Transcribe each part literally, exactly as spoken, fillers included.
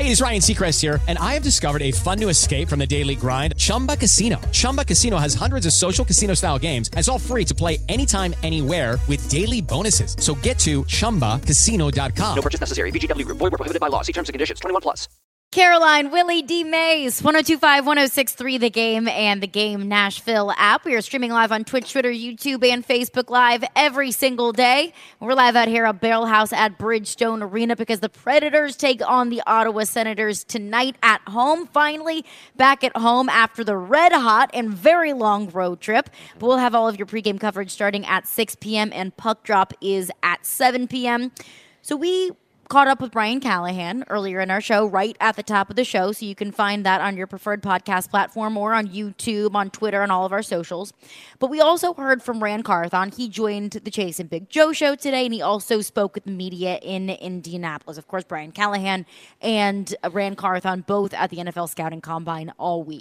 Hey, it's Ryan Seacrest here, and I have discovered a fun new escape from the daily grind, Chumba Casino. Chumba Casino has hundreds of social casino-style games, and it's all free to play anytime, anywhere with daily bonuses. So get to chumba casino dot com. No purchase necessary. V G W Group. Void where prohibited by law. See terms and conditions. twenty-one plus. Caroline, Willie D. Mays, one oh two five, one oh six three The Game and the Game Nashville app. We are streaming live on Twitch, Twitter, YouTube, and Facebook Live every single day. We're live out here at Barrel House at Bridgestone Arena because the Predators take on the Ottawa Senators tonight at home. Finally, back at home after the red-hot and very long road trip. But we'll have all of your pregame coverage starting at six p.m. and puck drop is at seven p.m. So we caught up with Brian Callahan earlier in our show, right at the top of the show, so you can find that on your preferred podcast platform or on YouTube, on Twitter, and all of our socials. But we also heard from Ran Carthon. He joined the Chase and Big Joe show today, and he also spoke with the media in Indianapolis. Of course, Brian Callahan and Ran Carthon both at the N F L Scouting Combine all week.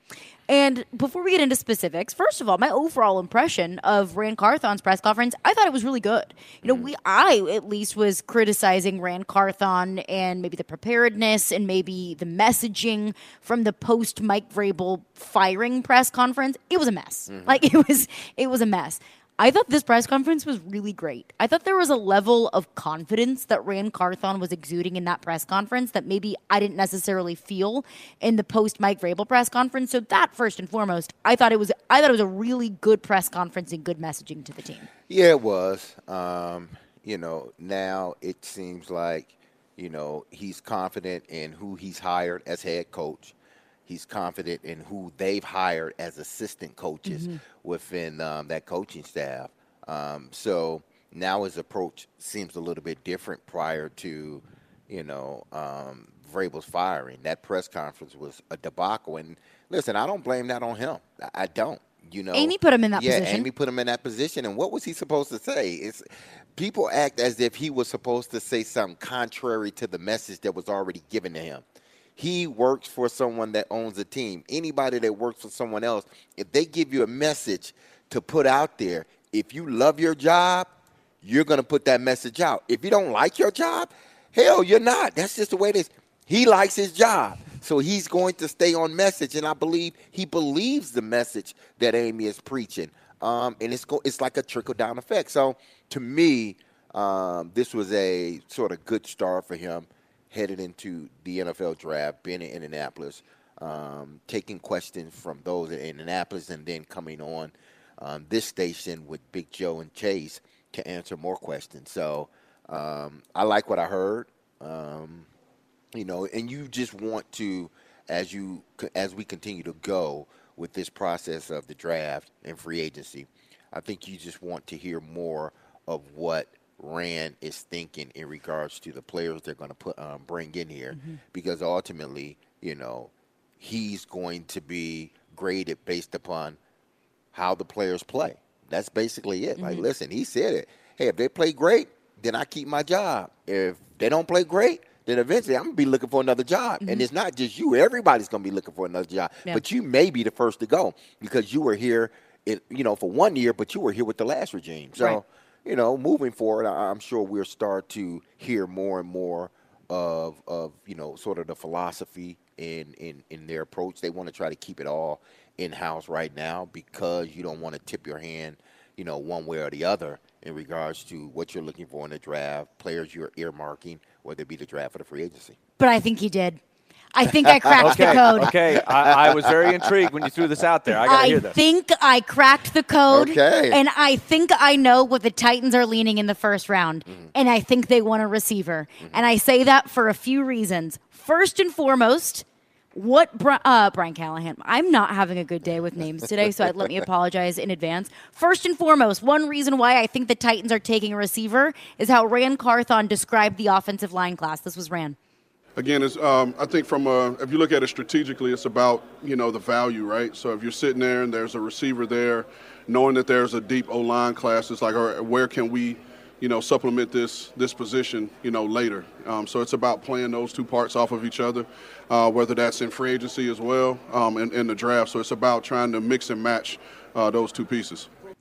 And before we get into specifics, first of all, my overall impression of Ran Carthon's press conference, I thought it was really good. You know, we I at least was criticizing Ran Carthon and maybe the preparedness and maybe the messaging from the post Mike Vrabel firing press conference. It was a mess. Mm-hmm. Like it was, it was a mess. I thought this press conference was really great. I thought there was a level of confidence that Ran Carthon was exuding in that press conference that maybe I didn't necessarily feel in the post Mike Vrabel press conference. So that first and foremost, I thought it was I thought it was a really good press conference and good messaging to the team. Yeah, it was. Um, you know, now it seems like, you know, he's confident in who he's hired as head coach. He's confident in who they've hired as assistant coaches mm-hmm. within um, that coaching staff. Um, so now his approach seems a little bit different prior to, you know, um, Vrabel's firing. That press conference was a debacle. And listen, I don't blame that on him. I, I don't. You know, Amy put him in that yeah, position. Yeah, Amy put him in that position. And what was he supposed to say? It's people act as if he was supposed to say something contrary to the message that was already given to him. He works for someone that owns a team. Anybody that works for someone else, if they give you a message to put out there, if you love your job, you're going to put that message out. If you don't like your job, hell, you're not. That's just the way it is. He likes his job, so he's going to stay on message, and I believe he believes the message that Amy is preaching, um, and it's go- it's like a trickle-down effect. So to me, um, this was a sort of good start for him. Headed into the N F L draft, being in Indianapolis, um, taking questions from those in Indianapolis, and then coming on um, this station with Big Joe and Chase to answer more questions. So um, I like what I heard, um, you know, and you just want to, as you as we continue to go with this process of the draft and free agency, I think you just want to hear more of what Ran is thinking in regards to the players they're going to put um, bring in here, mm-hmm. because ultimately, you know, he's going to be graded based upon how the players play. That's basically it. Mm-hmm. Like, listen, he said it. Hey, if they play great, then I keep my job. If they don't play great, then eventually I'm going to be looking for another job. Mm-hmm. And it's not just you. Everybody's going to be looking for another job. Yeah. But you may be the first to go because you were here, in, you know, for one year, but you were here with the last regime. So. Right. You know, moving forward, I'm sure we'll start to hear more and more of, of you know, sort of the philosophy in, in, in their approach. They want to try to keep it all in-house right now because you don't want to tip your hand, you know, one way or the other in regards to what you're looking for in the draft, players you're earmarking, whether it be the draft or the free agency. But I think he did. I think I cracked okay, the code. Okay, I, I was very intrigued when you threw this out there. I got to hear this. I think I cracked the code. Okay. And I think I know what the Titans are leaning in the first round. Mm-hmm. And I think they want a receiver. Mm-hmm. And I say that for a few reasons. First and foremost, what uh, Brian Callahan, I'm not having a good day with names today, so I'd let me apologize in advance. First and foremost, one reason why I think the Titans are taking a receiver is how Ran Carthon described the offensive line class. This was Ran. Again, it's, um, I think from a, if you look at it strategically, it's about, you know, the value, right? So if you're sitting there and there's a receiver there, knowing that there's a deep O-line class, it's like, all right, where can we, you know, supplement this this position, you know, later? Um, so it's about playing those two parts off of each other, uh, whether that's in free agency as well um, and in the draft. So it's about trying to mix and match uh, those two pieces.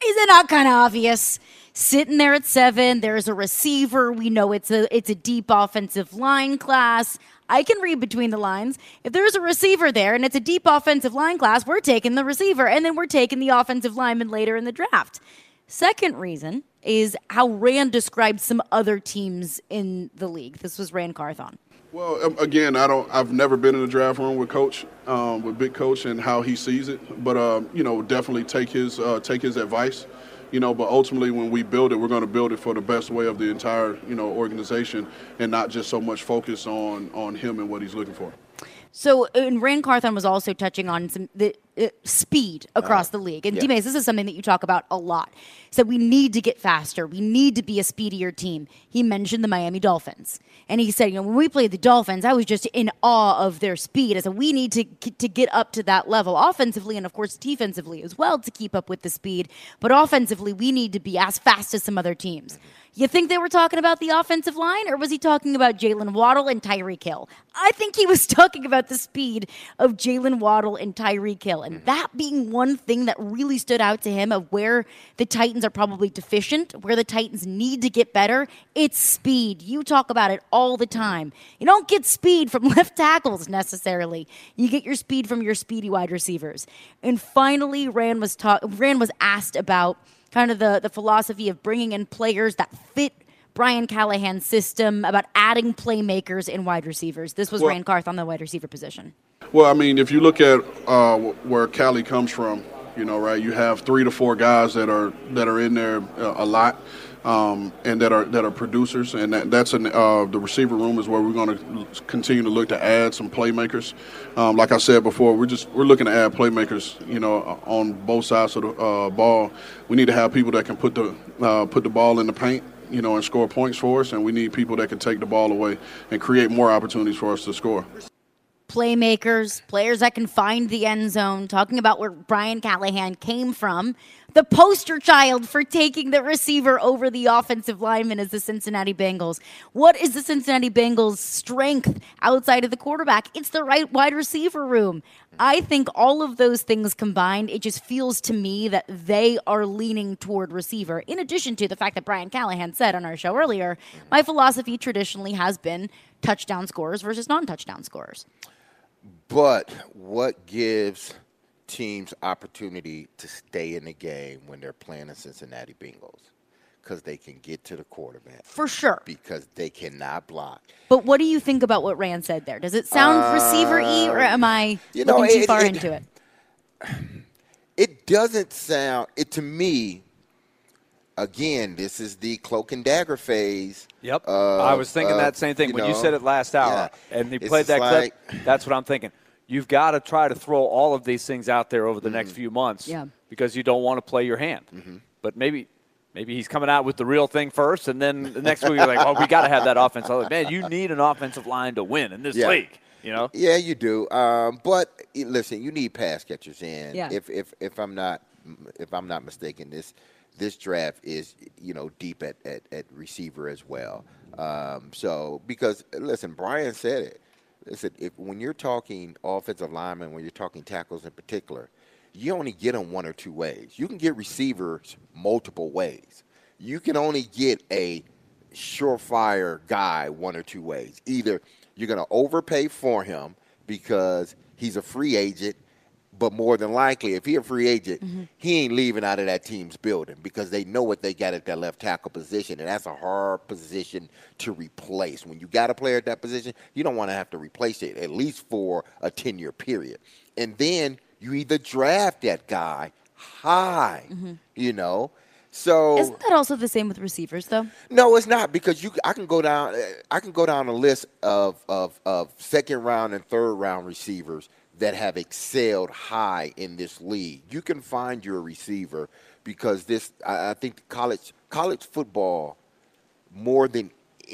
Is it not kind of obvious? Sitting there at seven, there's a receiver. We know it's a it's a deep offensive line class. I can read between the lines. If there's a receiver there and it's a deep offensive line class, we're taking the receiver, and then we're taking the offensive lineman later in the draft. Second reason is how Rand described some other teams in the league. This was Rand Carthon. Well, again, I don't. I've never been in the draft room with Coach, um, with Big Coach, and how he sees it. But uh, you know, definitely take his uh, take his advice. You know, but ultimately, when we build it, we're going to build it for the best way of the entire, you know, organization, and not just so much focus on on him and what he's looking for. So, and Rand Carthon was also touching on some the uh, speed across uh, the league. And, yeah. D-Mays, this is something that you talk about a lot. So we need to get faster. We need to be a speedier team. He mentioned the Miami Dolphins. And he said, you know, when we played the Dolphins, I was just in awe of their speed. I said, we need to, to get up to that level offensively and, of course, defensively as well to keep up with the speed. But offensively, we need to be as fast as some other teams. You think they were talking about the offensive line, or was he talking about Jalen Waddle and Tyreek Hill? I think he was talking about the speed of Jalen Waddle and Tyreek Hill, and that being one thing that really stood out to him of where the Titans are probably deficient, where the Titans need to get better. It's speed. You talk about it all the time. You don't get speed from left tackles necessarily. You get your speed from your speedy wide receivers. And finally, Rand was ta- Rand was asked about kind of the, the philosophy of bringing in players that fit Brian Callahan's system, about adding playmakers in wide receivers. This was well, Rand Carth on the wide receiver position. Well, I mean, if you look at uh, where Callie comes from, you know, right, you have three to four guys that are that are in there uh, a lot, um, and that are that are producers, and that, that's an, uh, the receiver room is where we're going to continue to look to add some playmakers. Um, like I said before, we're just we're looking to add playmakers, you know, on both sides of the uh, ball. We need to have people that can put the uh, put the ball in the paint, you know, and score points for us, and we need people that can take the ball away and create more opportunities for us to score. Playmakers, players that can find the end zone, talking about where Brian Callahan came from. The poster child for taking the receiver over the offensive lineman is the Cincinnati Bengals. What is the Cincinnati Bengals' strength outside of the quarterback? It's the right wide receiver room. I think all of those things combined, it just feels to me that they are leaning toward receiver. In addition to the fact that Brian Callahan said on our show earlier, my philosophy traditionally has been touchdown scorers versus non-touchdown scorers. But what gives teams opportunity to stay in the game when they're playing the Cincinnati Bengals? Because they can get to the quarterback. For sure. Because they cannot block. But what do you think about what Rand said there? Does it sound uh, receiver-y, or am I you looking know, too it, far it, into it? It doesn't sound – it to me, again, this is the cloak and dagger phase. Yep. Uh, I was thinking uh, that same thing you when know, you said it last hour. Yeah, and you played that like, clip. That's what I'm thinking. You've got to try to throw all of these things out there over the mm-hmm. next few months yeah. because you don't want to play your hand. Mm-hmm. But maybe maybe he's coming out with the real thing first, and then the next week you're like, oh, we got to have that offense. I'm like, man, you need an offensive line to win in this yeah. league. You know? Yeah, you do. Um, but listen, you need pass catchers in. Yeah. If if if I'm not if I'm not mistaken, this this draft is you know deep at, at, at receiver as well. Um, so because listen, Brian said it. Listen, if when you're talking offensive linemen, when you're talking tackles in particular, you only get them one or two ways. You can get receivers multiple ways. You can only get a surefire guy one or two ways. Either you're going to overpay for him because he's a free agent, but more than likely, if he's a free agent, mm-hmm. he ain't leaving out of that team's building because they know what they got at that left tackle position, and that's a hard position to replace. When you got a player at that position, you don't want to have to replace it, at least for a ten-year period. And then you either draft that guy high, mm-hmm. you know. So isn't that also the same with receivers, though? No, it's not, because you. I can go down. I can go down a list of of, of second round and third round receivers that have excelled high in this league. You can find your receiver because this. I, I think college college football more than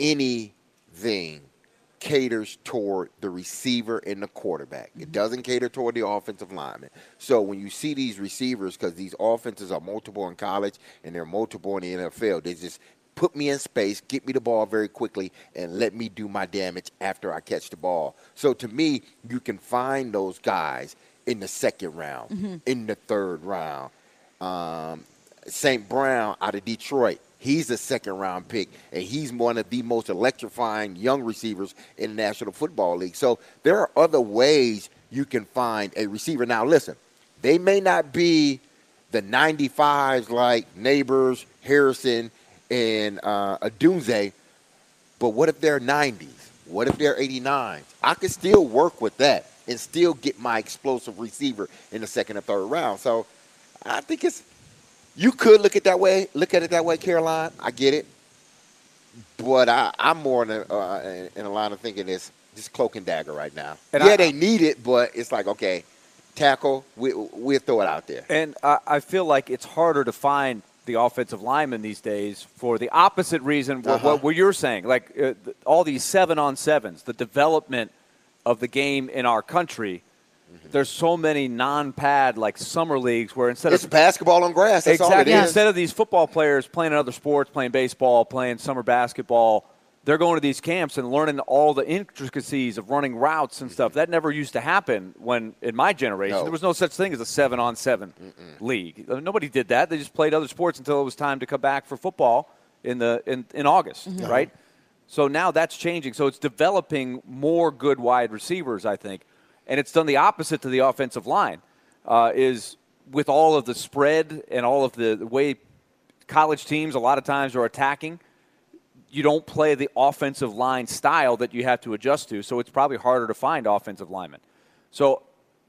anything caters toward the receiver and the quarterback. It doesn't cater toward the offensive lineman. So when you see these receivers, because these offenses are multiple in college and they're multiple in the N F L, they just put me in space, get me the ball very quickly, and let me do my damage after I catch the ball. So to me, you can find those guys in the second round, mm-hmm. in the third round. Um, Saint Brown out of Detroit. He's a second-round pick, and he's one of the most electrifying young receivers in the National Football League. So there are other ways you can find a receiver. Now, listen, they may not be the ninety-fives like Neighbors, Harrison, and uh, Adunze, but what if they're nineties? What if they're eighty-nines? I could still work with that and still get my explosive receiver in the second or third round. So I think it's you could look at that way, look at it that way, Caroline. I get it, but I, I'm more in a, uh, in a line of thinking it's just cloak and dagger right now. And yeah, I, they need it, but it's like okay, tackle, we we'll throw it out there. And I, I feel like it's harder to find the offensive linemen these days for the opposite reason uh-huh. what, what you're saying, like uh, all these seven on sevens, the development of the game in our country. Mm-hmm. There's so many non-pad like summer leagues where instead it's of basketball on grass, that's exactly, all it is. Instead of these football players playing other sports, playing baseball, playing summer basketball, they're going to these camps and learning all the intricacies of running routes and stuff. That never used to happen when in my generation. No. There was no such thing as a seven-on-seven Mm-mm. league. Nobody did that. They just played other sports until it was time to come back for football in the in, in August, mm-hmm. right? So now that's changing. So it's developing more good wide receivers, I think. And it's done the opposite to the offensive line, uh, is with all of the spread and all of the, the way college teams a lot of times are attacking, you don't play the offensive line style that you have to adjust to, so it's probably harder to find offensive linemen. So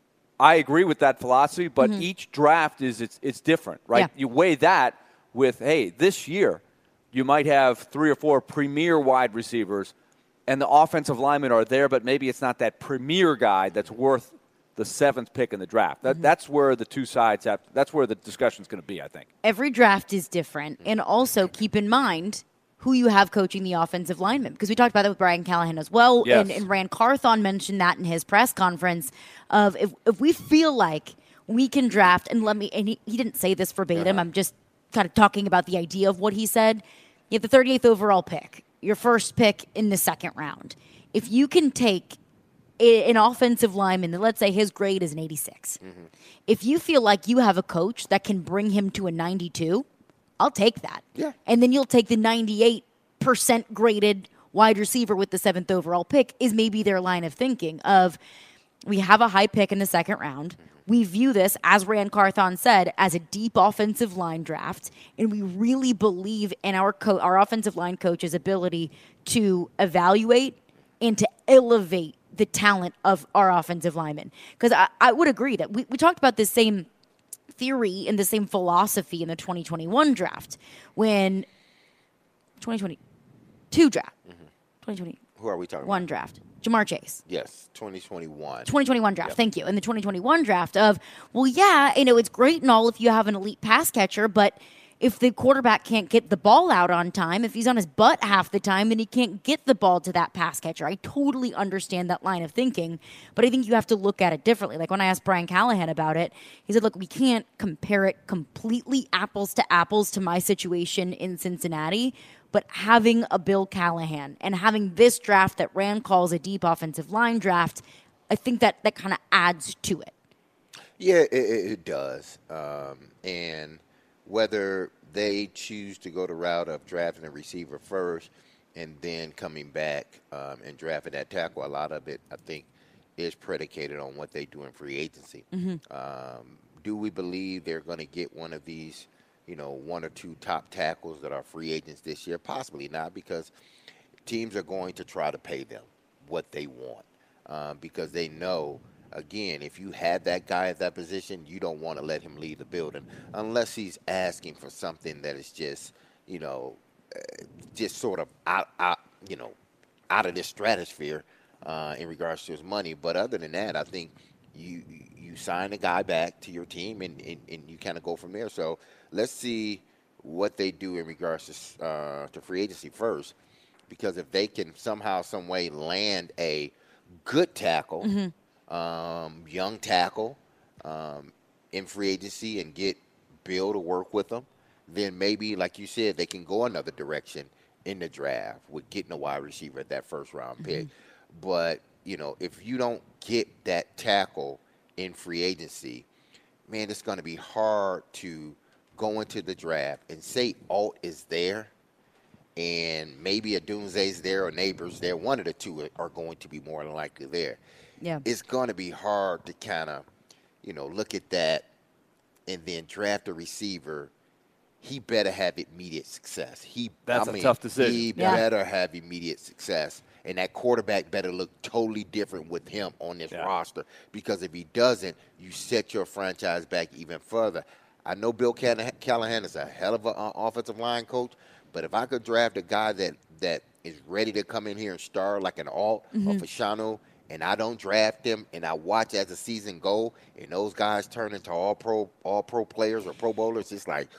I agree with that philosophy, but mm-hmm. each draft is it's, it's different, right? Yeah. You weigh that with, hey, this year you might have three or four premier wide receivers, and the offensive linemen are there, but maybe it's not that premier guy that's worth the seventh pick in the draft. That, mm-hmm. That's where the two sides have – that's where the discussion's going to be, I think. Every draft is different, and also keep in mind – who you have coaching the offensive linemen. Because we talked about that with Brian Callahan as well. Yes. And, and Rand Carthon mentioned that in his press conference of if, if we feel like we can draft, and let me, and he, he didn't say this verbatim, uh-huh. I'm just kind of talking about the idea of what he said. You have the thirty-eighth overall pick, your first pick in the second round. If you can take a, an offensive lineman that, let's say his grade is an eighty-six. Mm-hmm. If you feel like you have a coach that can bring him to a ninety-two, I'll take that. Yeah. And then you'll take the ninety-eight percent graded wide receiver with the seventh overall pick is maybe their line of thinking of we have a high pick in the second round. We view this, as Rand Carthon said, as a deep offensive line draft, and we really believe in our co- our offensive line coach's ability to evaluate and to elevate the talent of our offensive linemen. Because I, I would agree that we, we talked about this same theory and the same philosophy in the twenty twenty-one draft when twenty twenty-two draft mm-hmm. twenty twenty who are we talking one about? Draft Jamar Chase. Yes, twenty twenty-one twenty twenty-one draft. Yep. Thank you. In the twenty twenty-one draft of, well, yeah, you know, it's great and all if you have an elite pass catcher, but if the quarterback can't get the ball out on time, if he's on his butt half the time, then he can't get the ball to that pass catcher. I totally understand that line of thinking, but I think you have to look at it differently. Like when I asked Brian Callahan about it, he said, look, we can't compare it completely apples to apples to my situation in Cincinnati, but having a Bill Callahan and having this draft that Rand calls a deep offensive line draft, I think that, that kind of adds to it. Yeah, it, it does. Um, and whether they choose to go the route of drafting a receiver first and then coming back um, and drafting that tackle, a lot of it, I think, is predicated on what they do in free agency. Mm-hmm. Um, do we believe they're going to get one of these, you know, one or two top tackles that are free agents this year? Possibly not, because teams are going to try to pay them what they want um, because they know, again, if you have that guy at that position, you don't want to let him leave the building unless he's asking for something that is just, you know, just sort of out, out you know, out of this stratosphere uh, in regards to his money. But other than that, I think you you sign a guy back to your team and, and, and you kind of go from there. So let's see what they do in regards to, uh, to free agency first, because if they can somehow, some way land a good tackle, mm-hmm. Um, young tackle um, in free agency and get Bill to work with them, then maybe, like you said, they can go another direction in the draft with getting a wide receiver at that first round mm-hmm. pick. But, you know, if you don't get that tackle in free agency, man, it's going to be hard to go into the draft and say Alt is there and maybe a Dunze's there or Neighbors there, one of the two are going to be more than likely there. Yeah. It's going to be hard to kind of, you know, look at that and then draft a receiver. He better have immediate success. He, That's I a mean, tough decision. He Yeah. better have immediate success. And that quarterback better look totally different with him on this Yeah. roster. Because if he doesn't, you set your franchise back even further. I know Bill Callahan is a hell of an uh, offensive line coach, but if I could draft a guy that, that is ready to come in here and star like an Alt Mm-hmm. or Fashanu, and I don't draft him, and I watch as the season go, and those guys turn into all pro, all pro players or Pro Bowlers, it's like,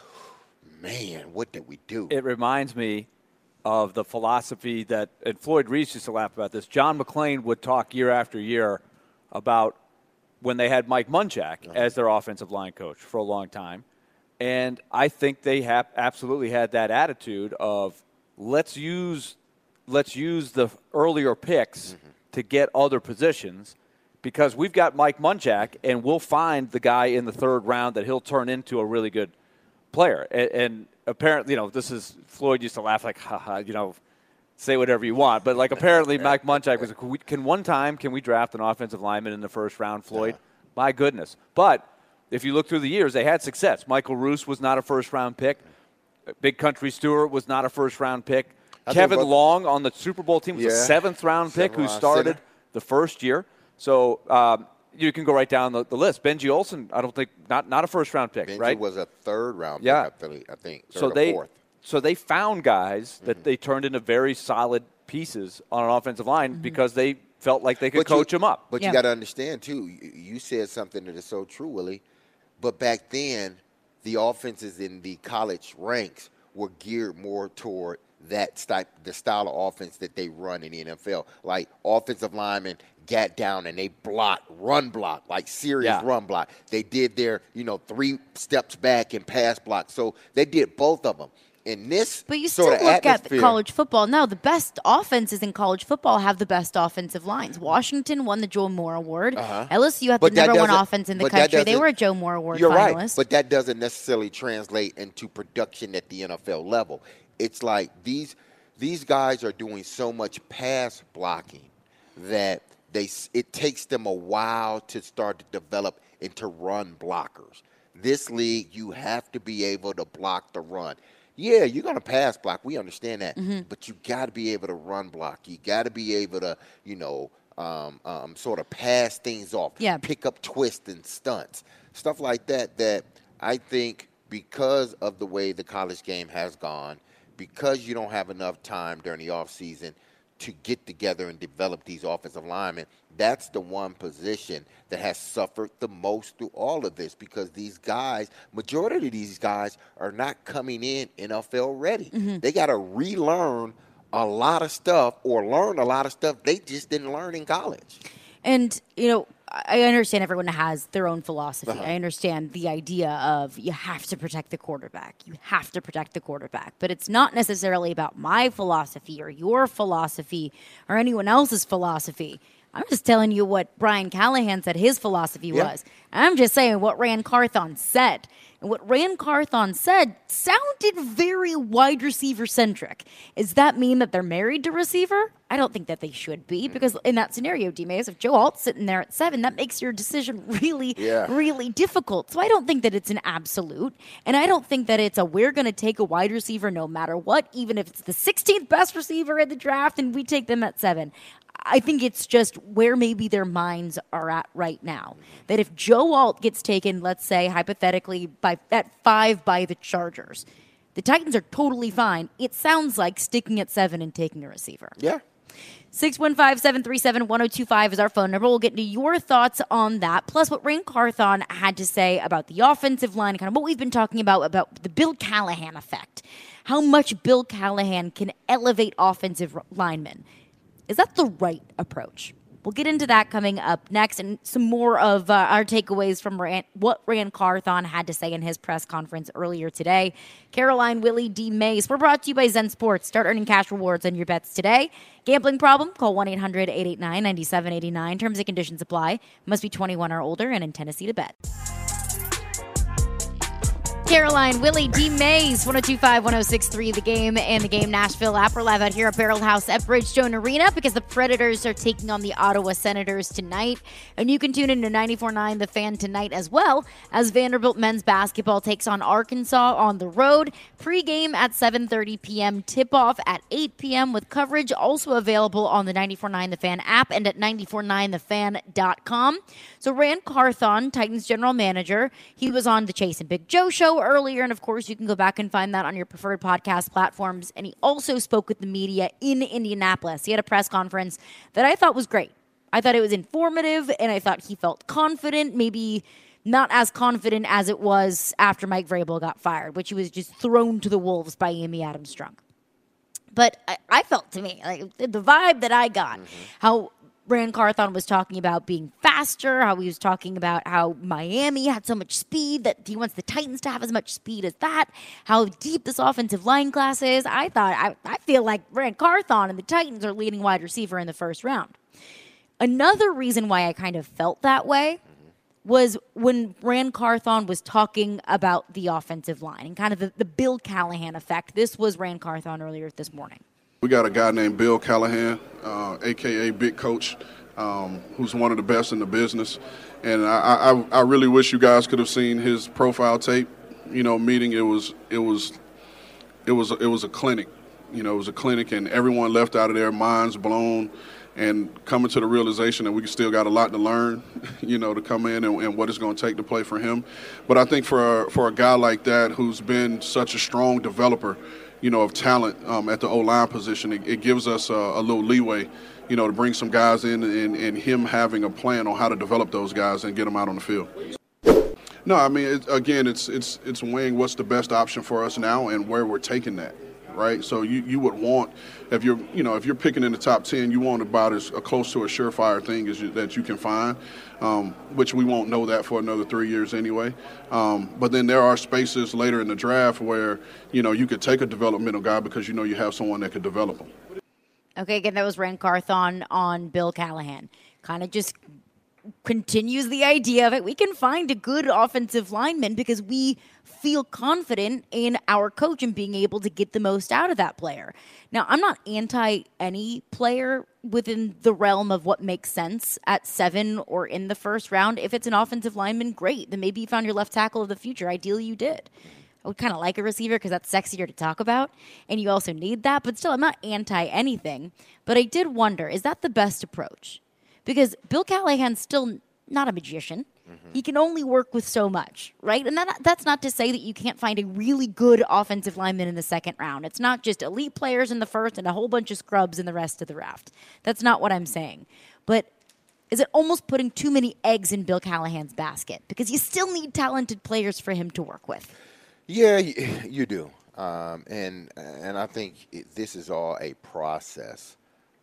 man, what did we do? It reminds me of the philosophy that, and Floyd Reese used to laugh about this. John McClain would talk year after year about when they had Mike Munchak uh-huh. as their offensive line coach for a long time. And I think they have absolutely had that attitude of let's use let's use the earlier picks mm-hmm. to get other positions because we've got Mike Munchak and we'll find the guy in the third round that he'll turn into a really good player. And, and apparently, you know, this is Floyd used to laugh like, haha, you know, say whatever you want. But like apparently Mike Munchak was, can, we, can one time can we draft an offensive lineman in the first round, Floyd? Yeah. My goodness. But if you look through the years, they had success. Michael Roos was not a first-round pick. Big Country Stewart was not a first-round pick. I Kevin both, Long on the Super Bowl team was yeah, a seventh-round pick who started center. the first year. So um, you can go right down the, the list. Benji Olsen, I don't think, not not a first-round pick, Benji right? was a third-round yeah. pick, I think, third so or they, fourth. So they found guys that mm-hmm. they turned into very solid pieces on an offensive line mm-hmm. because they felt like they could but coach you, them up. But yeah. you got to understand, too, you, you said something that is so true, Willie. But back then, the offenses in the college ranks were geared more toward that type, the style of offense that they run in the N F L. Like offensive linemen got down and they block, run block, like serious yeah. run block. They did their, you know, three steps back and pass block. So they did both of them. In this But you sort still of look at atmosphere, college football. No, the best offenses in college football have the best offensive lines. Washington won the Joe Moore Award. Uh-huh. L S U had But the number one doesn't- offense in the but that country. They doesn't- were a Joe Moore Award You're finalist. right, but that doesn't necessarily translate into production at the N F L level. It's like these these guys are doing so much pass blocking that they it takes them a while to start to develop into run blockers. This league, you have to be able to block the run. Yeah, you're going to pass block. We understand that. Mm-hmm. But you got to be able to run block. You got to be able to, you know, um, um, sort of pass things off, yeah. pick up twists and stunts, stuff like that, that I think because of the way the college game has gone, because you don't have enough time during the offseason to get together and develop these offensive linemen, that's the one position that has suffered the most through all of this because these guys, majority of these guys are not coming in N F L ready. Mm-hmm. They got to relearn a lot of stuff or learn a lot of stuff they just didn't learn in college. And, you know, I understand everyone has their own philosophy. Uh-huh. I understand the idea of you have to protect the quarterback. You have to protect the quarterback. But it's not necessarily about my philosophy or your philosophy or anyone else's philosophy. I'm just telling you what Brian Callahan said his philosophy yeah. was. I'm just saying what Ran Carthon said. And what Ran Carthon said sounded very wide receiver centric. Does that mean that they're married to receiver? I don't think that they should be because in that scenario, D-Mays, if Joe Alt's sitting there at seven, that makes your decision really, yeah. really difficult. So I don't think that it's an absolute. And I don't think that it's a we're going to take a wide receiver no matter what, even if it's the sixteenth best receiver in the draft and we take them at seven. I think it's just where maybe their minds are at right now. That if Joe Alt gets taken, let's say, hypothetically, by at five by the Chargers, the Titans are totally fine. It sounds like sticking at seven and taking a receiver. Yeah. six one five, seven three seven, one oh two five is our phone number. We'll get into your thoughts on that, plus what Ran Carthon had to say about the offensive line, kind of what we've been talking about, about the Bill Callahan effect, how much Bill Callahan can elevate offensive linemen. Is that the right approach? We'll get into that coming up next and some more of uh, our takeaways from Ran, what Ran Carthon had to say in his press conference earlier today. Caroline, Willie, D. Mays. We're brought to you by Zen Sports. Start earning cash rewards on your bets today. Gambling problem? Call one eight hundred, eight eight nine, nine seven eight nine. Terms and conditions apply. Must be twenty-one or older and in Tennessee to bet. Caroline, Willie D. Mays, one oh two point five, one oh six point three, The Game and The Game Nashville app. We're live out here at Barrel House at Bridgestone Arena because the Predators are taking on the Ottawa Senators tonight. And you can tune in to ninety-four point nine The Fan tonight as well as Vanderbilt men's basketball takes on Arkansas on the road. Pre-game at seven thirty p.m., tip-off at eight p.m. with coverage also available on the ninety-four point nine The Fan app and at ninety-four point nine the fan dot com. So Rand Carthon, Titans general manager, he was on the Chase and Big Joe show earlier, and of course you can go back and find that on your preferred podcast platforms. And he also spoke with the media in Indianapolis. He had a press conference that I thought was great. I thought it was informative, and I thought he felt confident, maybe not as confident as it was after Mike Vrabel got fired, which he was just thrown to the wolves by Amy Adams-Strunk. But I, I felt to me, like the vibe that I got, mm-hmm. how Rand Carthon was talking about being faster, how he was talking about how Miami had so much speed that he wants the Titans to have as much speed as that, how deep this offensive line class is. I thought, I, I feel like Rand Carthon and the Titans are leading wide receiver in the first round. Another reason why I kind of felt that way was when Rand Carthon was talking about the offensive line and kind of the, the Bill Callahan effect. This was Rand Carthon earlier this morning. We got a guy named Bill Callahan, uh, a k a. Big Coach, um, who's one of the best in the business. And I, I, I really wish you guys could have seen his profile tape, you know, meeting. It was it was it was it was a clinic, you know, it was a clinic, and everyone left out of there minds blown and coming to the realization that we still got a lot to learn, you know, to come in and, and what it's going to take to play for him. But I think for a, for a guy like that who's been such a strong developer, you know, of talent um, at the O-line position, it, it gives us a, a little leeway, you know, to bring some guys in and, and him having a plan on how to develop those guys and get them out on the field. No, I mean, it, again, it's it's it's weighing what's the best option for us now and where we're taking that, right? So you, you would want, if you're, you know, if you're picking in the top ten, you want about as close to a surefire thing as you, that you can find, um, which we won't know that for another three years anyway. Um, but then there are spaces later in the draft where, you know, you could take a developmental guy because you know you have someone that could develop him. Okay, again, that was Rand Carthon on Bill Callahan. Kind of just continues the idea of it. We can find a good offensive lineman because we feel confident in our coach and being able to get the most out of that player. Now, I'm not anti any player within the realm of what makes sense at seven or in the first round. If it's an offensive lineman, great. Then maybe you found your left tackle of the future. Ideally, you did. I would kind of like a receiver because that's sexier to talk about, and you also need that. But still, I'm not anti anything. But I did wonder, is that the best approach? Because Bill Callahan's still not a magician. Mm-hmm. He can only work with so much, right? And that, that's not to say that you can't find a really good offensive lineman in the second round. It's not just elite players in the first and a whole bunch of scrubs in the rest of the draft. That's not what I'm saying. But is it almost putting too many eggs in Bill Callahan's basket? Because you still need talented players for him to work with. Yeah, you do. Um, and and I think it, this is all a process.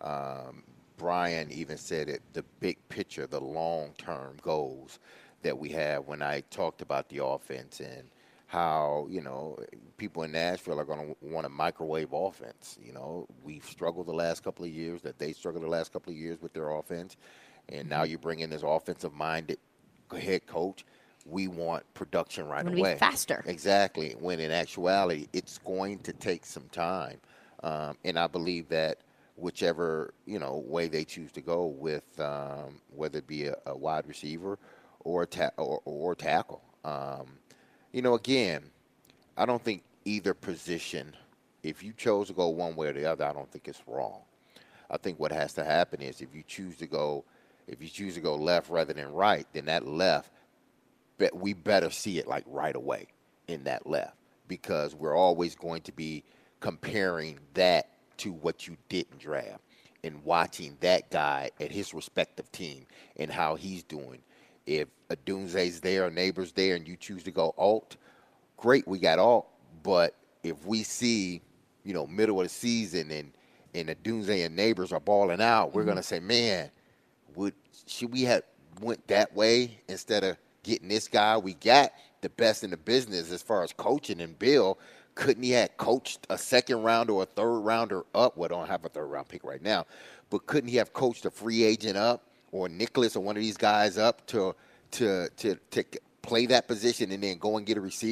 Um, Brian even said it, the big picture, the long-term goals that we have when I talked about the offense and how, you know, people in Nashville are going to want a microwave offense. You know, we've struggled the last couple of years, that they struggled the last couple of years with their offense, and now you bring in this offensive-minded head coach. We want production right away. Be faster. Exactly, when in actuality, it's going to take some time. Um, and I believe that whichever, you know, way they choose to go with, um, whether it be a, a wide receiver or a ta- or, or tackle. Um, you know, again, I don't think either position, if you chose to go one way or the other, I don't think it's wrong. I think what has to happen is if you choose to go, if you choose to go left rather than right, then that left, but we better see it like right away in that left, because we're always going to be comparing that to what you didn't draft and watching that guy at his respective team and how he's doing. If Odunze's there or Neighbors there and you choose to go alt, great, we got alt. But if we see, you know, middle of the season and, and Odunze and Neighbors are balling out, we're mm-hmm. going to say, man, would should we have went that way instead of getting this guy? We got the best in the business as far as coaching, and Bill, couldn't he have coached a second rounder or a third rounder up? Well, don't have a third round pick right now, but couldn't he have coached a free agent up or Nicholas or one of these guys up to to to to play that position and then go and get a receiver?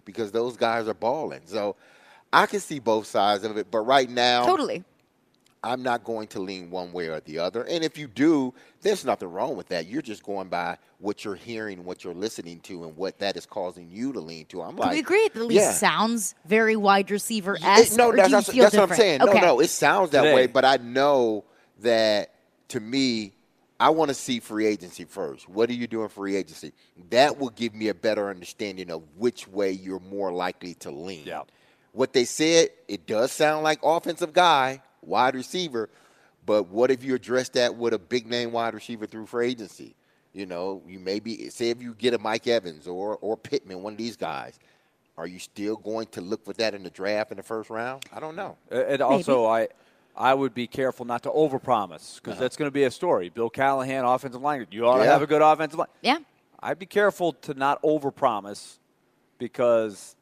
because those guys are balling. So I can see both sides of it. But right now, Totally. I'm not going to lean one way or the other. And if you do, there's nothing wrong with that. You're just going by what you're hearing, what you're listening to, and what that is causing you to lean to. I'm Do like, we agree? It at least yeah. sounds very wide receiver-esque. It- no, or that's, do you that's, feel that's what I'm different? saying. Okay. No, no, it sounds that Today. way, but I know that, to me, I want to see free agency first. What are you doing free agency? That will give me a better understanding of which way you're more likely to lean. Yeah. What they said, it does sound like offensive guy, wide receiver, but what if you address that with a big-name wide receiver through free agency? You know, you maybe say if you get a Mike Evans or or Pittman, one of these guys, are you still going to look for that in the draft in the first round? I don't know. And also, I I would be careful not to overpromise because Uh-huh. that's going to be a story. Bill Callahan, offensive line. You ought to Yeah. have a good offensive line. Yeah. I'd be careful to not overpromise because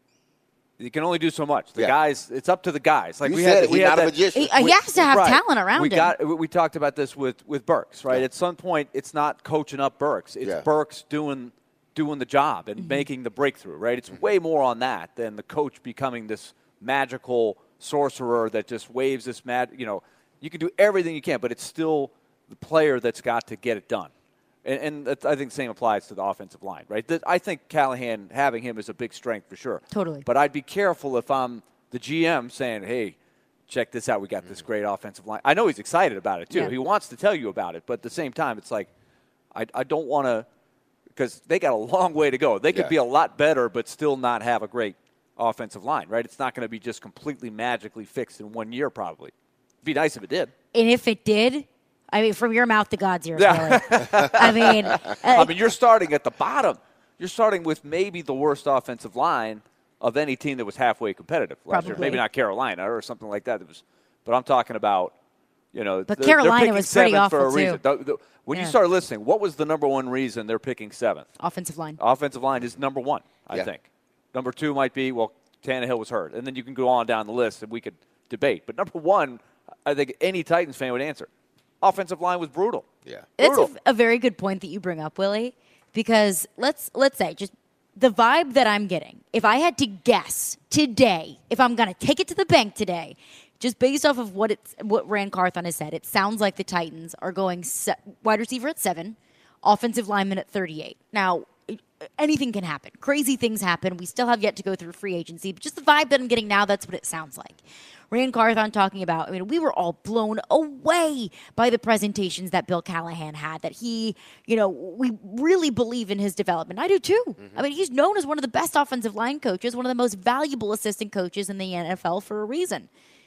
you can only do so much. The Yeah. guys, it's up to the guys. Like You we said had, it. we He's had not a that, magician. He, he has to have Right. talent around we him. Got, we we talked about this with, with Burks, right? Sure. At some point, it's not coaching up Burks. It's Yeah. Burks doing doing the job Mm-hmm. and making the breakthrough, right? It's way more on that than the coach becoming this magical sorcerer that just waves this mad, you know, you can do everything you can, but it's still the player that's got to get it done. And, and that's, I think the same applies to the offensive line, right? That, I think Callahan, having him is a big strength for sure. Totally. But I'd be careful if I'm the G M saying, hey, check this out. We got this great offensive line. I know he's excited about it, too. Yeah. He wants to tell you about it. But at the same time, it's like, I, I don't want to, because they got a long way to go. They could Yeah. be a lot better but still not have a great offensive line, right? It's not going to be just completely magically fixed in one year probably. It'd be nice if it did. And if it did, I mean, from your mouth to God's ears, Yeah. really. I mean, uh, I mean, you're starting at the bottom. You're starting with maybe the worst offensive line of any team that was halfway competitive last year. Probably. Maybe not Carolina or something like that. That was, but I'm talking about, you know, But they're- Carolina they're picking was pretty seventh for awful, a too. reason. The- the- when Yeah. you start listening, what was the number one reason they're picking seventh? offensive line. Offensive line is number one, I Yeah. think. Number two might be, well, Tannehill was hurt. And then you can go on down the list and we could debate. But number one, I think any Titans fan would answer. Offensive line was brutal. Yeah. It's Brutal. a, a very good point that you bring up, Willie, because let's let's say just the vibe that I'm getting. If I had to guess today, if I'm going to take it to the bank today, just based off of what it's what Rand Carthon has said, it sounds like the Titans are going se- wide receiver at seven, offensive lineman at thirty-eight. Now, anything can happen. Crazy things happen. We still have yet to go through free agency, but just the vibe that I'm getting now, that's what it sounds like. Rand Carthon talking about, I mean, we were all blown away by the presentations that Bill Callahan had, that he, you know, we really believe in his development. I do too. Mm-hmm. I mean, he's known as one of the best offensive line coaches, one of the most valuable assistant coaches in the N F L for a reason.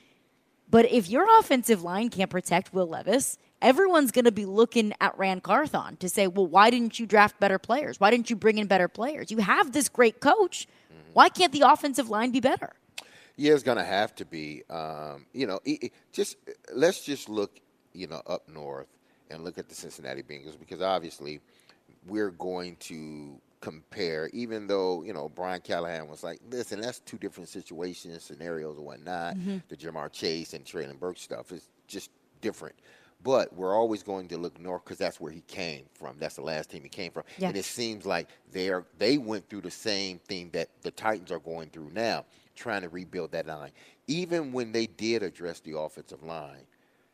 But if your offensive line can't protect Will Levis, everyone's going to be looking at Rand Carthon to say, well, why didn't you draft better players? Why didn't you bring in better players? You have this great coach. Why can't the offensive line be better? Yeah, it's going to have to be. Um, you know, it, it just let's just look, you know, up north and look at the Cincinnati Bengals, because obviously we're going to compare, even though, you know, Brian Callahan was like, listen, that's two different situations, scenarios and whatnot. Mm-hmm. The Jamar Chase and Traylon Burks stuff is just different. But we're always going to look north because that's where he came from. That's the last team he came from. Yeah. And it seems like they are they went through the same thing that the Titans are going through now, trying to rebuild that line. Even when they did address the offensive line,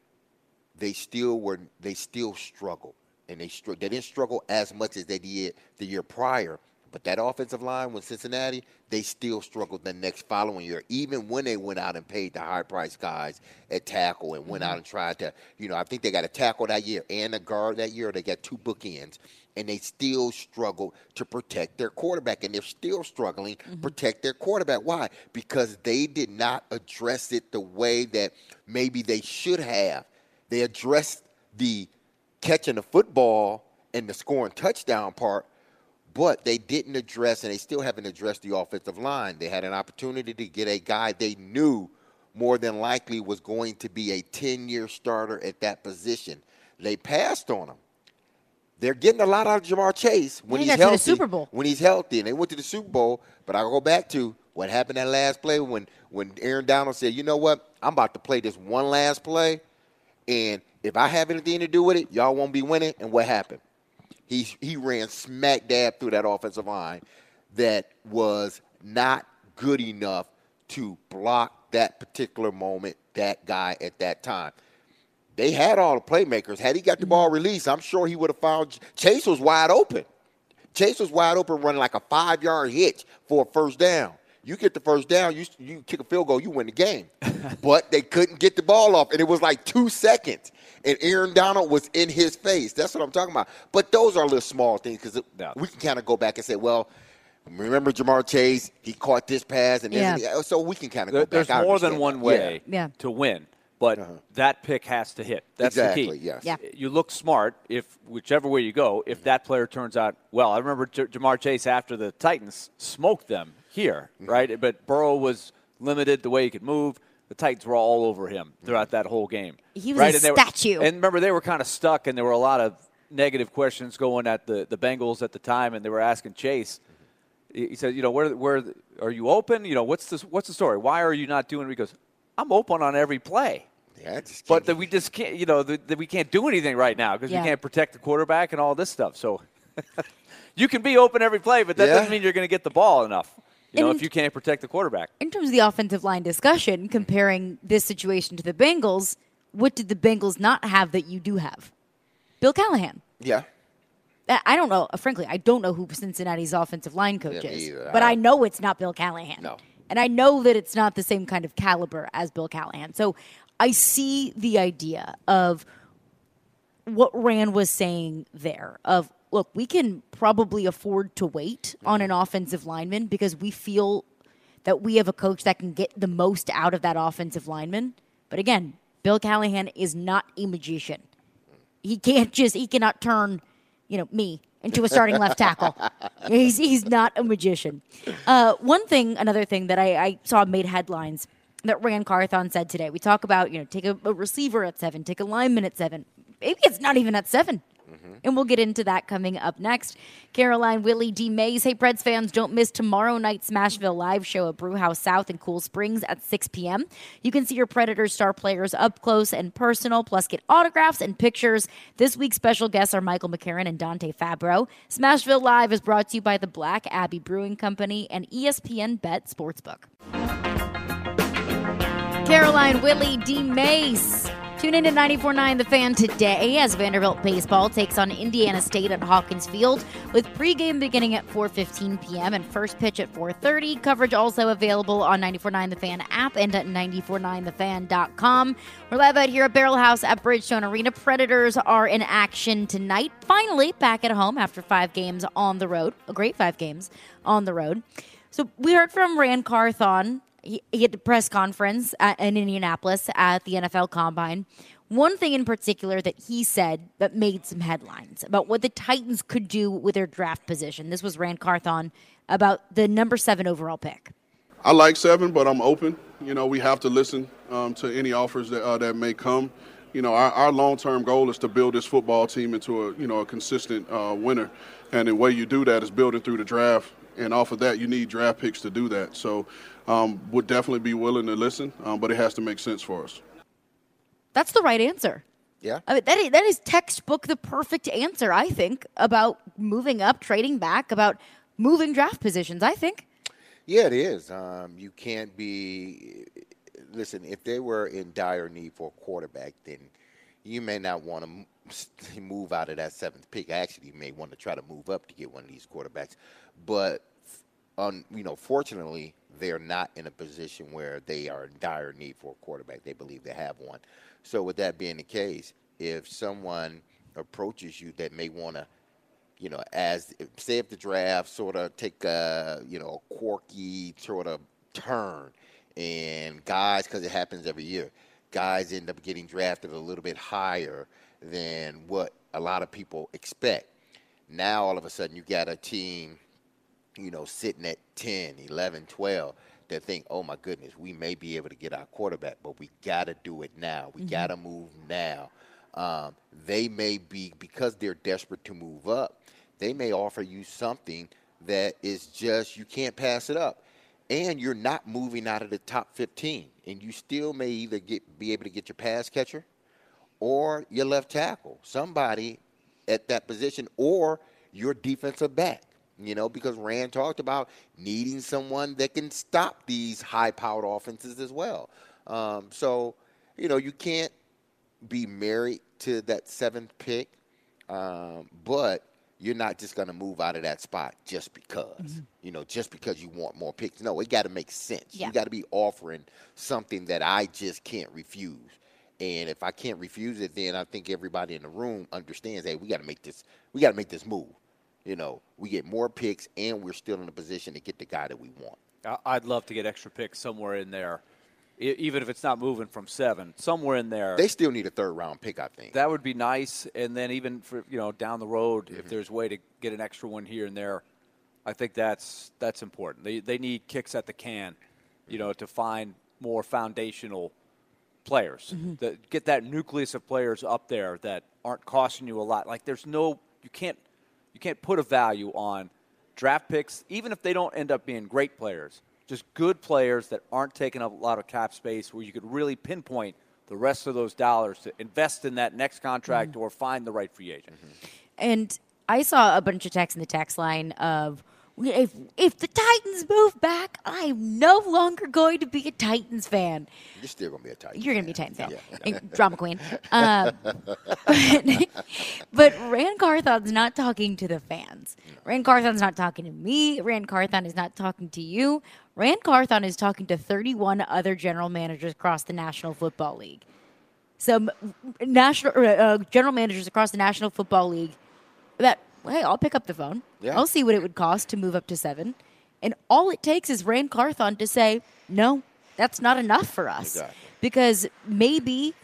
they still were they still struggled. And they str- they didn't struggle as much as they did the year prior. But that offensive line with Cincinnati, they still struggled the next following year, even when they went out and paid the high-priced guys at tackle and went out and tried to, you know, I think they got a tackle that year and a guard that year. They got two bookends, and they still struggled to protect their quarterback, and they're still struggling to protect their quarterback. Why? Because they did not address it the way that maybe they should have. They addressed the catching the football and the scoring touchdown part, but they didn't address, and they still haven't addressed the offensive line. They had an opportunity to get a guy they knew more than likely was going to be a ten-year starter at that position. They passed on him. They're getting a lot out of Jamar Chase when They he's got to the healthy. Super Bowl. When he's healthy, and they went to the Super Bowl. But I go back to what happened that last play when when Aaron Donald said, "You know what? I'm about to play this one last play, and if I have anything to do with it, y'all won't be winning." And what happened? He he ran smack dab through that offensive line that was not good enough to block that particular moment, that guy at that time. They had all the playmakers. Had he got the ball released, I'm sure he would have found Chase was wide open. Chase was wide open running like a five-yard hitch for a first down. You get the first down, you you kick a field goal, you win the game. But they couldn't get the ball off, and it was like two seconds. And Aaron Donald was in his face. That's what I'm talking about. But those are little small things because yeah. we can kind of go back and say, well, remember Jamar Chase? He caught this pass. and yeah. this, So we can kind of go there, back. There's more than one way yeah. to win. But uh-huh. that pick has to hit. That's exactly, the key. Yes. Yeah. You look smart if whichever way you go, if that player turns out well. I remember J- Jamar Chase after the Titans smoked them here, mm-hmm. right? But Burrow was limited the way he could move. The Titans were all over him throughout that whole game. He was right? a and statue. Were, and remember, they were kind of stuck, and there were a lot of negative questions going at the, the Bengals at the time, and they were asking Chase. He said, you know, where where are you open? You know, what's the, what's the story? Why are you not doing it? He goes, I'm open on every play. Yeah, just but the, we just can't, you know, the, the, we can't do anything right now because yeah. we can't protect the quarterback and all this stuff. So you can be open every play, but that yeah. doesn't mean you're going to get the ball enough, you and know, in, if you can't protect the quarterback. In terms of the offensive line discussion, comparing this situation to the Bengals, what did the Bengals not have that you do have? Bill Callahan. Yeah. I don't know. Frankly, I don't know who Cincinnati's offensive line coach yeah, is, either. but I, I know it's not Bill Callahan. No. And I know that it's not the same kind of caliber as Bill Callahan. So I see the idea of what Rand was saying there of, look, we can probably afford to wait on an offensive lineman because we feel that we have a coach that can get the most out of that offensive lineman. But again, Bill Callahan is not a magician. He can't just, he cannot turn, you know, me into a starting left tackle. He's, he's not a magician. Uh, one thing, another thing that I, I saw made headlines that Rand Carthon said today. We talk about, you know, take a, a receiver at seven, take a lineman at seven. Maybe it's not even at seven. Mm-hmm. And we'll get into that coming up next. Caroline, Willie, D. Mays. Hey, Preds fans, don't miss tomorrow night's Smashville live show at Brewhouse South in Cool Springs at six p.m. You can see your Predators star players up close and personal, plus get autographs and pictures. This week's special guests are Michael McCarron and Dante Fabro. Smashville Live is brought to you by the Black Abbey Brewing Company and E S P N Bet Sportsbook. Caroline, Willie, D. Mace. Tune in to ninety-four point nine The Fan today as Vanderbilt baseball takes on Indiana State at Hawkins Field with pregame beginning at four fifteen p.m. and first pitch at four thirty. Coverage also available on ninety-four point nine The Fan app and at ninety-four point nine the fan dot com. We're live out here at Barrel House at Bridgestone Arena. Predators are in action tonight. Finally back at home after five games on the road. A great five games on the road. So we heard from Rand Carthon. He, he had the press conference at, in Indianapolis at the N F L Combine. One thing in particular that he said that made some headlines about what the Titans could do with their draft position. This was Rand Carthon about the number seven overall pick. I like seven, but I'm open. You know, we have to listen um, to any offers that uh, that may come. You know, our, our long-term goal is to build this football team into a, you know, a consistent uh, winner. And the way you do that is building through the draft. And off of that, you need draft picks to do that. So um, would definitely be willing to listen, um, but it has to make sense for us. That's the right answer. Yeah. I mean, that is, that is textbook the perfect answer, I think, about moving up, trading back, about moving draft positions, I think. Yeah, it is. Um, you can't be – listen, if they were in dire need for a quarterback, then you may not want to move out of that seventh pick. Actually, you may want to try to move up to get one of these quarterbacks. But, um, you know, fortunately, they're not in a position where they are in dire need for a quarterback. They believe they have one. So with that being the case, if someone approaches you that may want to, you know, as say if the draft sort of take a, you know, a quirky sort of turn and guys, because it happens every year, guys end up getting drafted a little bit higher than what a lot of people expect. Now, all of a sudden, you got a team, you know, sitting at ten, eleven, twelve that think, oh, my goodness, we may be able to get our quarterback, but we got to do it now. We mm-hmm. got to move now. Um, they may be, because they're desperate to move up, they may offer you something that is just, you can't pass it up. And you're not moving out of the top fifteen. And you still may either get be able to get your pass catcher or your left tackle, somebody at that position, or your defensive back. You know, because Rand talked about needing someone that can stop these high-powered offenses as well. Um, so, you know, you can't be married to that seventh pick, um, but you're not just going to move out of that spot just because, mm-hmm. you know, just because you want more picks. No, it got to make sense. Yeah. You got to be offering something that I just can't refuse. And if I can't refuse it, then I think everybody in the room understands, hey, we got to make this, we got to make this move. You know, we get more picks and we're still in a position to get the guy that we want. I'd love to get extra picks somewhere in there. Even if it's not moving from seven, somewhere in there. They still need a third-round pick, I think. That would be nice. And then even for, you know, down the road, Mm-hmm. if there's a way to get an extra one here and there, I think that's that's important. They they need kicks at the can, you know, to find more foundational players. Mm-hmm. That get that nucleus of players up there that aren't costing you a lot. Like there's no you can't you can't put a value on draft picks, even if they don't end up being great players. Just good players that aren't taking up a lot of cap space where you could really pinpoint the rest of those dollars to invest in that next contract mm-hmm. or find the right free agent. Mm-hmm. And I saw a bunch of texts in the text line of, if if the Titans move back, I'm no longer going to be a Titans fan. You're still going to be a Titans You're going to be a Titans fan. Yeah. Drama queen. Um, but, but Rand Carthon's not talking to the fans. No. Rand Carthon's not talking to me. Rand Carthon is not talking to you. Rand Carthon is talking to thirty-one other general managers across the National Football League. Some national uh, general managers across the National Football League that, hey, I'll pick up the phone. Yeah. I'll see what it would cost to move up to seven. And all it takes is Rand Carthon to say, no, that's not enough for us. Exactly. Because maybe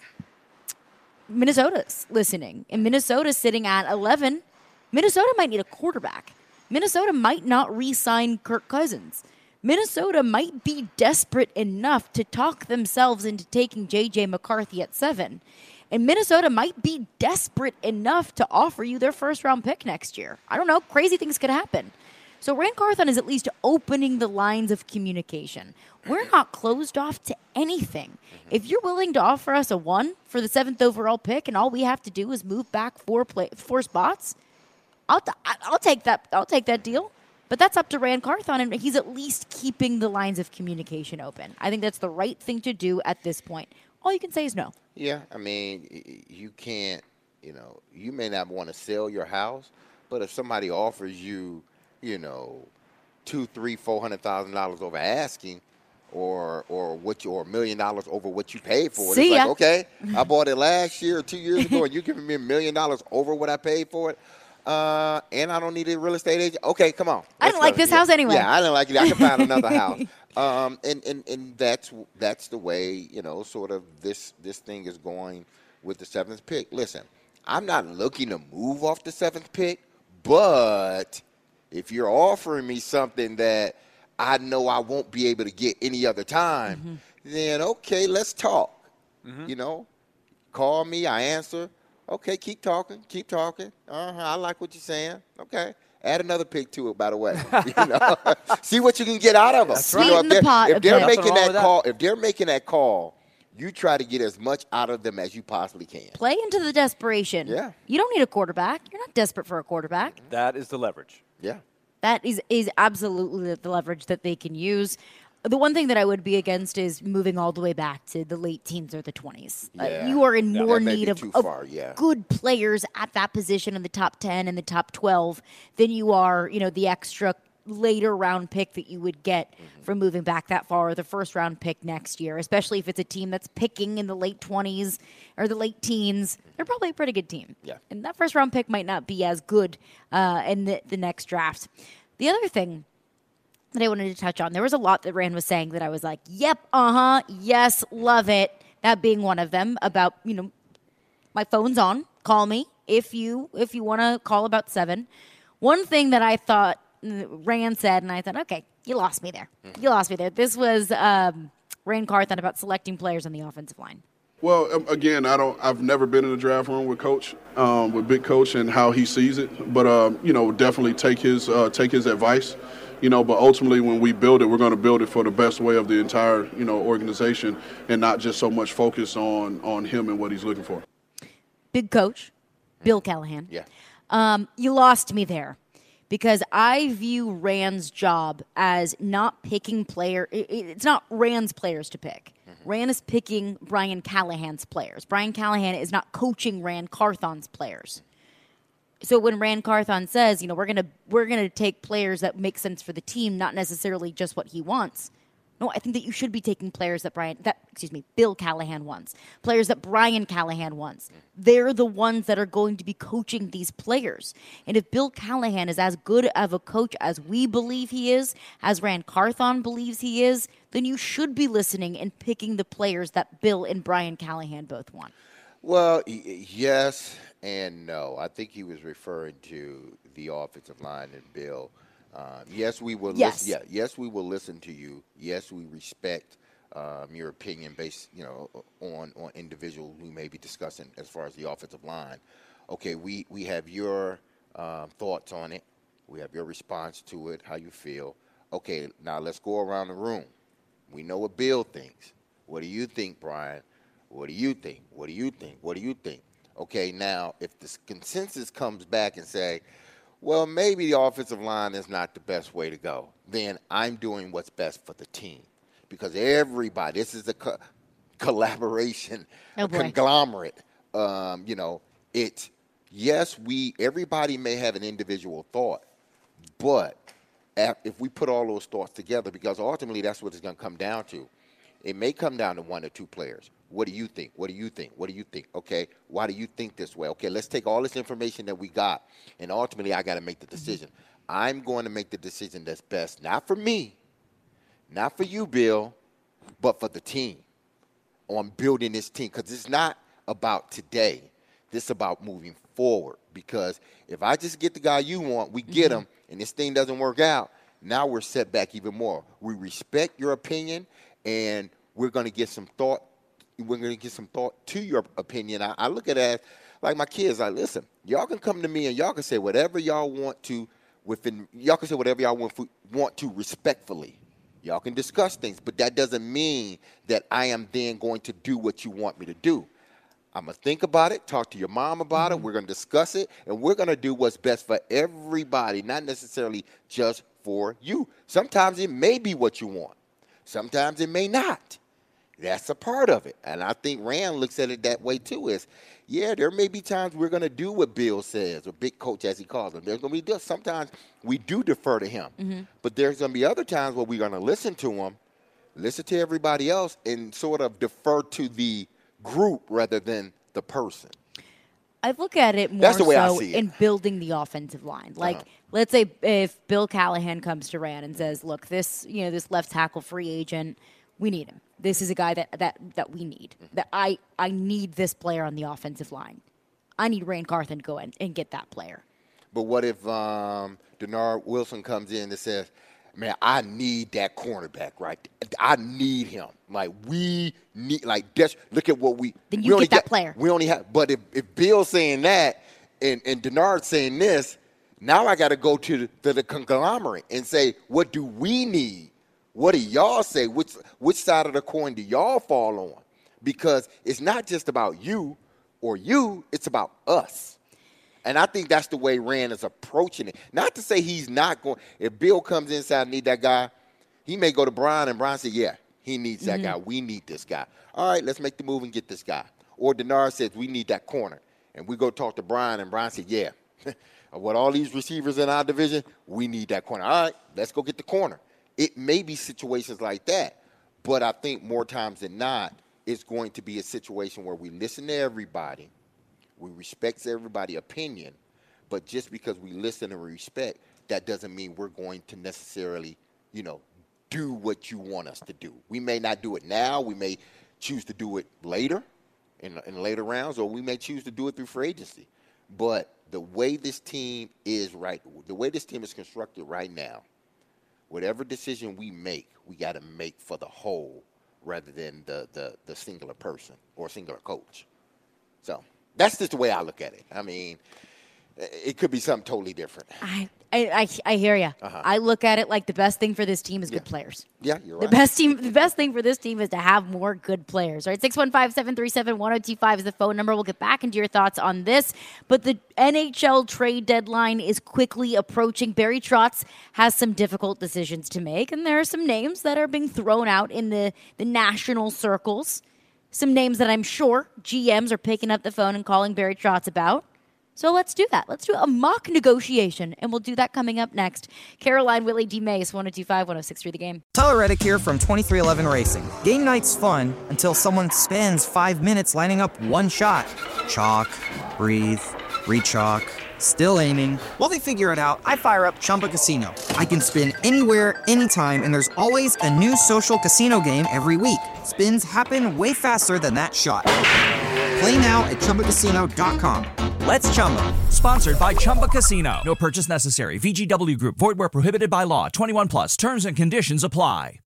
Minnesota's listening. And Minnesota's sitting at eleven. Minnesota might need a quarterback. Minnesota might not re-sign Kirk Cousins. Minnesota might be desperate enough to talk themselves into taking J J McCarthy at seven. And Minnesota might be desperate enough to offer you their first-round pick next year. I don't know. Crazy things could happen. So Rand Carthon is at least opening the lines of communication. We're not closed off to anything. If you're willing to offer us a one for the seventh overall pick and all we have to do is move back four play, four spots, I'll, t- I'll take that. I'll take that deal. But that's up to Rand Carthon, and he's at least keeping the lines of communication open. I think that's the right thing to do at this point. All you can say is no. Yeah, I mean, you can't, you know, you may not want to sell your house, but if somebody offers you, you know, two, three, four hundred thousand dollars over asking, or or what you, or a million dollars over what you paid for it, See it's ya. like, okay, I bought it last year or two years ago, and you're giving me a million dollars over what I paid for it. Uh, and I don't need a real estate agent. Okay, come on. I didn't like go. this yeah. house anyway. Yeah, I didn't like it. I can find another house. Um, and, and, and that's that's the way, you know, sort of this this thing is going with the seventh pick. Listen, I'm not looking to move off the seventh pick, but if you're offering me something that I know I won't be able to get any other time, mm-hmm. then okay, let's talk. Mm-hmm. You know, call me, I answer. Okay, keep talking, keep talking. Uh-huh, I like what you're saying. Okay. Add another pick to it, by the way. You know? See what you can get out of them. That's right. You know, Sweeten the pot if they're a bit. making that that. call, if they're making that call, you try to get as much out of them as you possibly can. Play into the desperation. Yeah. You don't need a quarterback. You're not desperate for a quarterback. That is the leverage. Yeah. That is, is absolutely the leverage that they can use. The one thing that I would be against is moving all the way back to the late teens or the twenties. Yeah. Uh, you are in Yeah, more that may need be of, too of far, yeah. good players at that position in the top ten and the top twelve than you are, you know, the extra later round pick that you would get mm-hmm. from moving back that far, or the first round pick next year, especially if it's a team that's picking in the late twenties or the late teens. They're probably a pretty good team. Yeah. And that first round pick might not be as good uh, in the, the next draft. The other thing that I wanted to touch on, there was a lot that Rand was saying that I was like, yep, uh-huh, yes, love it. That being one of them about, you know, my phone's on, call me if you if you want to call about seven. One thing that I thought Rand said, and I thought, okay, you lost me there. You lost me there. This was um, Rand Carthon about selecting players on the offensive line. Well, um, again, I don't. I've never been in the draft room with Coach, um, with Big Coach, and how he sees it. But um, you know, definitely take his uh, take his advice. You know, but ultimately, when we build it, we're going to build it for the best way of the entire, you know, organization, and not just so much focus on on him and what he's looking for. Big Coach, Bill Callahan. Yeah. Um, you lost me there, because I view Rand's job as not picking player. It's not Rand's players to pick. Mm-hmm. Rand is picking Brian Callahan's players. Brian Callahan is not coaching Rand Carthon's players. So when Rand Carthon says, you know, we're gonna we're gonna take players that make sense for the team, not necessarily just what he wants. No, I think that you should be taking players that Brian, that excuse me, Bill Callahan wants, players that Brian Callahan wants. They're the ones that are going to be coaching these players. And if Bill Callahan is as good of a coach as we believe he is, as Rand Carthon believes he is, then you should be listening and picking the players that Bill and Brian Callahan both want. Well, y- yes and no. I think he was referring to the offensive line and Bill. Um, yes, we will. Yes. Listen, yeah. Yes, we will listen to you. Yes, we respect um, your opinion based, you know, on on individuals we may be discussing as far as the offensive line. Okay, we we have your um, thoughts on it. We have your response to it. How you feel? Okay, now let's go around the room. We know what Bill thinks. What do you think, Brian? What do you think? What do you think? What do you think? Okay, now if the consensus comes back and say, well, maybe the offensive line is not the best way to go, then I'm doing what's best for the team. Because everybody, this is a co- collaboration, oh a conglomerate. Um, you know, it's, yes, we, everybody may have an individual thought, but if we put all those thoughts together, because ultimately that's what it's going to come down to. It may come down to one or two players. What do you think? What do you think? What do you think? Okay, why do you think this way? Okay, let's take all this information that we got, and ultimately I got to make the decision. Mm-hmm. I'm going to make the decision that's best, not for me, not for you, Bill, but for the team on building this team, because it's not about today. This is about moving forward, because if I just get the guy you want, we get mm-hmm. him, and this thing doesn't work out, now we're set back even more. We respect your opinion, and we're going to get some thought. We're going to get some thought to your opinion. I, I look at it as, like my kids, like, listen, y'all can come to me and y'all can say whatever y'all want to within, y'all can say whatever y'all want, want to respectfully. Y'all can discuss things, but that doesn't mean that I am then going to do what you want me to do. I'm going to think about it, talk to your mom about mm-hmm. it, we're going to discuss it, and we're going to do what's best for everybody, not necessarily just for you. Sometimes it may be what you want. Sometimes it may not. That's a part of it. And I think Rand looks at it that way too, is, yeah, there may be times we're going to do what Bill says, or Big Coach as he calls him. There's going to be sometimes we do defer to him. Mm-hmm. But there's going to be other times where we're going to listen to him, listen to everybody else, and sort of defer to the group rather than the person. I look at it more That's the way so I see it. in building the offensive line. Like, uh-huh. let's say if Bill Callahan comes to Rand and says, look, this, you know, this left tackle free agent, we need him. This is a guy that, that, that we need. That I, I need this player on the offensive line. I need Rand Carthon to go in and get that player. But what if um, Denard Wilson comes in and says, man, I need that cornerback, right? I need him. Like, we need, like, that's, look at what we – Then you we get that got, player. We only have – but if, if Bill's saying that and, and Denard's saying this, now I got to go to the, to the conglomerate and say, what do we need? What do y'all say? Which which side of the coin do y'all fall on? Because it's not just about you or you, it's about us. And I think that's the way Rand is approaching it. Not to say he's not going – if Bill comes inside and need that guy, he may go to Brian and Brian say, yeah, he needs that mm-hmm. guy. We need this guy. All right, let's make the move and get this guy. Or Denard says, we need that corner. And we go talk to Brian, and Brian said, yeah, with all these receivers in our division, we need that corner. All right, let's go get the corner. It may be situations like that, but I think more times than not, it's going to be a situation where we listen to everybody, we respect everybody's opinion, but just because we listen and respect, that doesn't mean we're going to necessarily, you know, do what you want us to do. We may not do it now. We may choose to do it later, in, in later rounds, or we may choose to do it through free agency. But the way this team is right, the way this team is constructed right now, whatever decision we make, we got to make for the whole rather than the, the, the singular person or singular coach. So that's just the way I look at it. I mean, it could be something totally different. I I, I, I hear you. Uh-huh. I look at it like the best thing for this team is yeah. good players. Yeah, you're right. The best team, the best thing for this team is to have more good players. All right, six one five, seven three seven, one oh two five is the phone number. We'll get back into your thoughts on this. But the N H L trade deadline is quickly approaching. Barry Trotz has some difficult decisions to make, and there are some names that are being thrown out in the, the national circles. Some names that I'm sure G Ms are picking up the phone and calling Barry Trotz about. So let's do that. Let's do a mock negotiation, and we'll do that coming up next. Caroline, Willie, D. Mace, one oh two five, one oh six three The Game. Tyler Reddick here from twenty-three eleven Racing. Game night's fun until someone spends five minutes lining up one shot. Chalk, breathe, re-chalk, still aiming. While they figure it out, I fire up Chumba Casino. I can spin anywhere, anytime, and there's always a new social casino game every week. Spins happen way faster than that shot. Play now at Chumba Casino dot com. Let's Chumba. Sponsored by Chumba Casino. No purchase necessary. V G W Group. Void where prohibited by law. twenty-one plus. Terms and conditions apply.